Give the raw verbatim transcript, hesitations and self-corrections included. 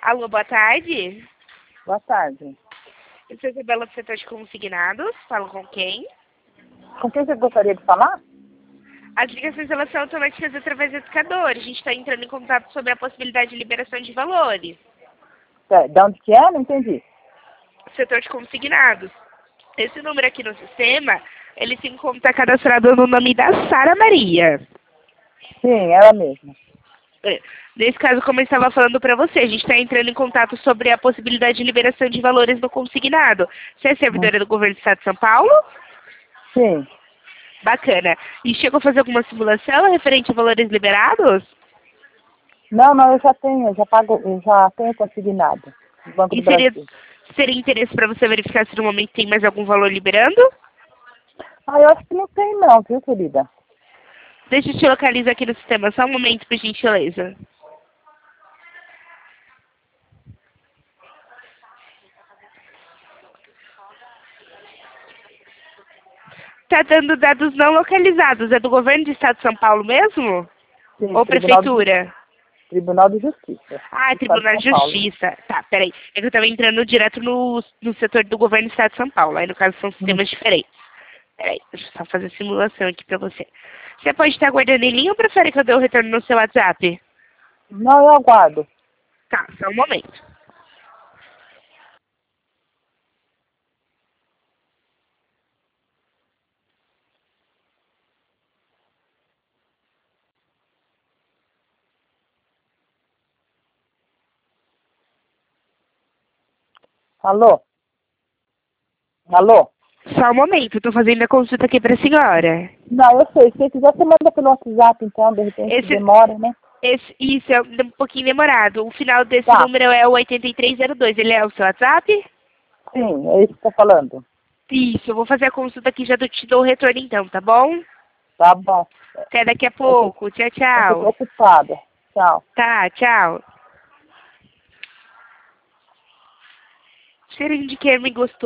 Alô, boa tarde. Boa tarde. Eu sou Isabela do setor de consignados. Falo com quem? Com quem você gostaria de falar? As ligações elas são automáticas através do educador. A gente está entrando em contato sobre a possibilidade de liberação de valores. É, de onde que é? Não entendi. Setor de consignados. Esse número aqui no sistema, ele se encontra cadastrado no nome da Sara Maria. Sim, ela mesma. É. Nesse caso, como eu estava falando para você, a gente está entrando em contato sobre a possibilidade de liberação de valores no consignado. Você é servidora do governo do estado de São Paulo? Sim. Bacana. E chegou a fazer alguma simulação referente a valores liberados? Não, não, eu já tenho, eu já pago, eu já tenho consignado no Banco E do seria, Brasil. seria interesse para você verificar se no momento tem mais algum valor liberando? Ah, eu acho que não tem não, viu, querida? Deixa eu te localizar aqui no sistema, só um momento, por gentileza. Tá dando dados não localizados. É do governo do estado de São Paulo mesmo? Sim, Ou Tribunal de, prefeitura? Tribunal de Justiça. Ah, do Estado Tribunal de de São Paulo. Justiça. Tá, peraí. É que eu tava entrando direto no, no setor do governo do estado de São Paulo. Aí, no caso, são Hum. sistemas diferentes. Peraí, deixa eu só fazer a simulação aqui pra você. Você pode estar aguardando em linha ou prefere que eu dê o retorno no seu WhatsApp? Não, eu aguardo. Tá, só um momento. Alô? Alô? Só um momento, tô fazendo a consulta aqui pra senhora. Não, eu sei. Se você quiser, você manda pelo WhatsApp, então, de repente Esse, demora, né? esse, isso é um pouquinho demorado. O final desse Tá. número é o oitenta e três zero dois. Ele é o seu WhatsApp? Sim, é isso que você tá falando. Isso, eu vou fazer a consulta aqui, já te dou o retorno então, tá bom? Tá bom. Até daqui a Eu tô, pouco. Tchau, eu tô tchau. ocupada. Tchau. Tá, tchau. Cheirinho de quem me gostou.